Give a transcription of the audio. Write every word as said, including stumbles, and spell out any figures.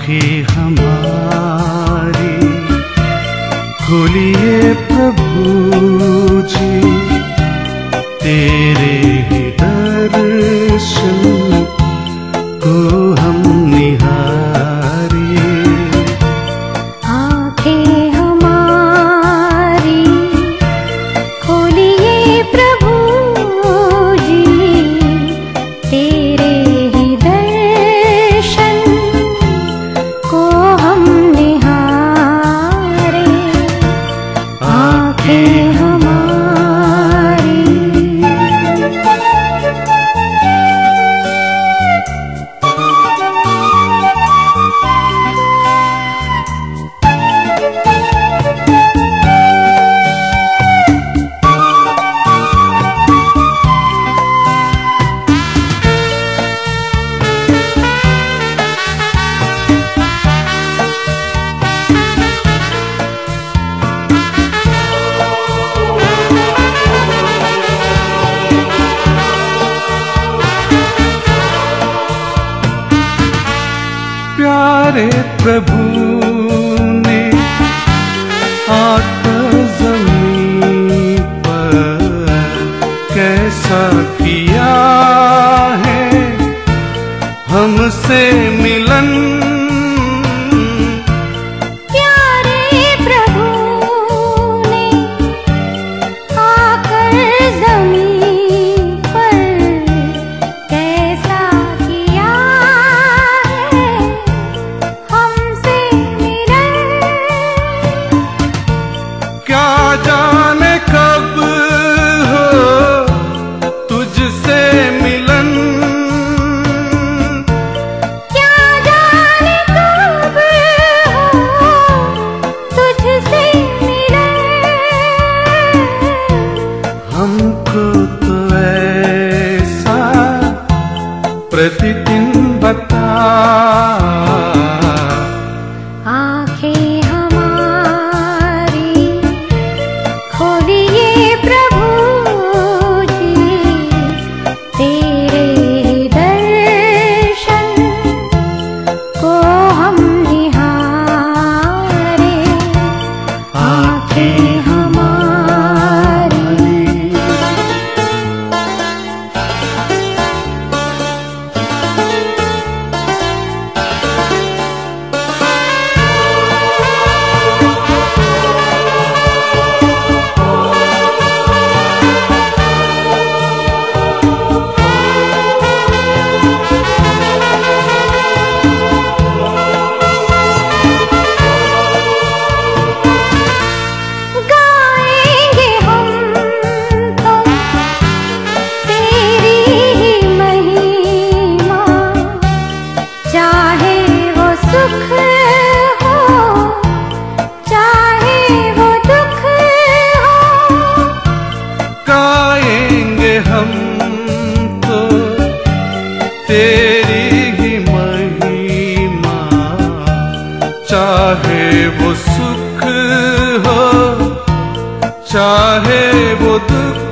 आँखें हमारी खोलिए प्रभु जी, तेरे ही दर्शन को हम निहारे। आँखें हमारी खोलिए प्रभु जी, तेरे ही दर्शन को हम निहारे। आँखें हमारी प्यारे प्रभु ने आकर ज़मीन पर कैसा किया है हमसे मिलन। प्यारे प्रभु ने आकर ज़मीन पर कैसा किया है हमसे मिलन। क्या जाने कब हो तुझसे मिलन, क्या जाने कब हो तुझसे मिलन। हमको तो ऐसा प्रतिदिन बता। आँखें हमारी खोलिए प्रभु जी, तेरे दर्शन को हम निहारे। आँखें हमारी गाएंगे हम तो तेरी ही महिमा, चाहे वो सुख हो चाहे वो दुख हो। गाएंगे हम तो तेरी ही महिमा, चाहे वो सुख हो चाहे वो दुख